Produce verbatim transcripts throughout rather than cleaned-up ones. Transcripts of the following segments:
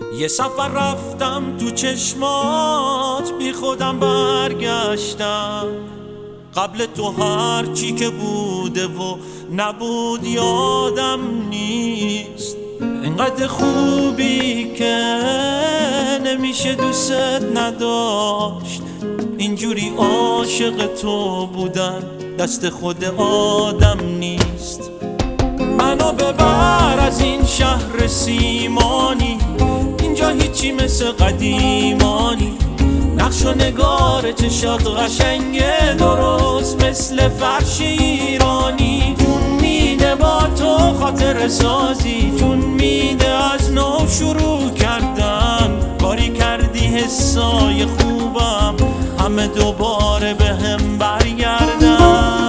یه سفر رفتم تو چشمات، بی خودم برگشتم. قبل تو هر چی که بوده و نبود یادم نیست. اینقدر خوبی که نمیشه دوست نداشت. اینجوری عاشق تو بودن دست خود آدم نیست. منو ببر از این شهر سیمانی، اینجا هیچی مثل قدیمانی. نقش و نگار چشات قشنگه، درست مثل فرش ایرانی. جون میده با تو خاطر سازی، جون میده از نو شروع کردن. کاری کردی حسای خوبم همه دوباره به هم برگردن.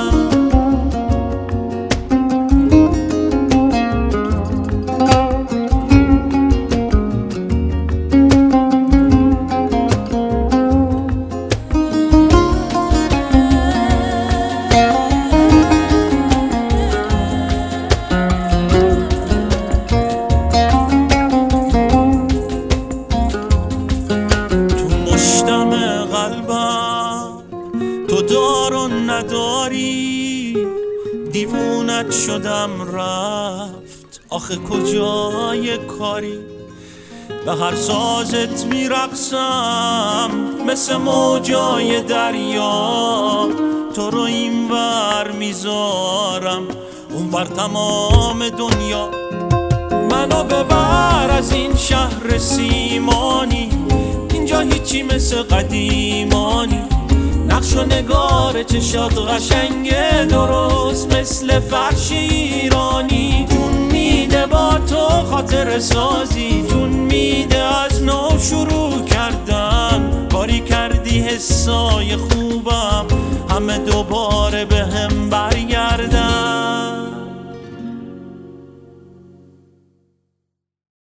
تو دار و نداری، دیوونت شدم رفت. آخه کجای کاری؟ به هر سازت میرقصم مثل موجای دریا. تو رو این ور میذارم اون ور تمام دنیا. منو ببر از این شهر سیمانی، اینجا هیچی مثل قدیمانی. نقش و نگار چشات قشنگه، درست مثل فرش ایرانی. جون میده با تو خاطر سازی، جون میده از نو شروع کردن. کاری کردی حسای خوبم همه دوباره به